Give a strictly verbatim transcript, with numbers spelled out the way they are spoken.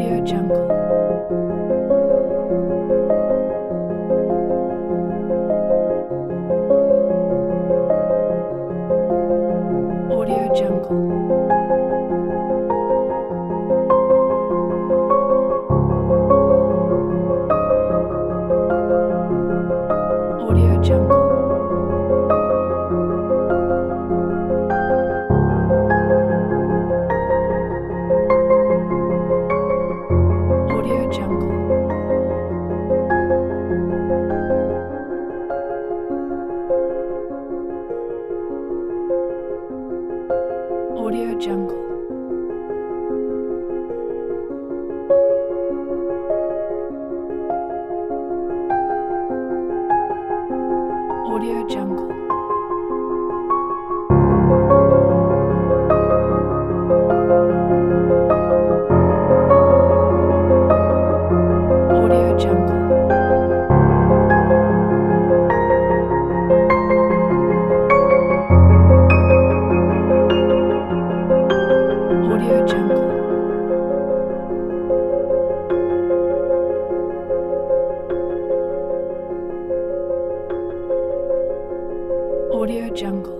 Audio Jungle. Audio Jungle. Audio Jungle. Audio Jungle. Audio Jungle. Audio Jungle. Audio Jungle. Audio Jungle. Audio Jungle.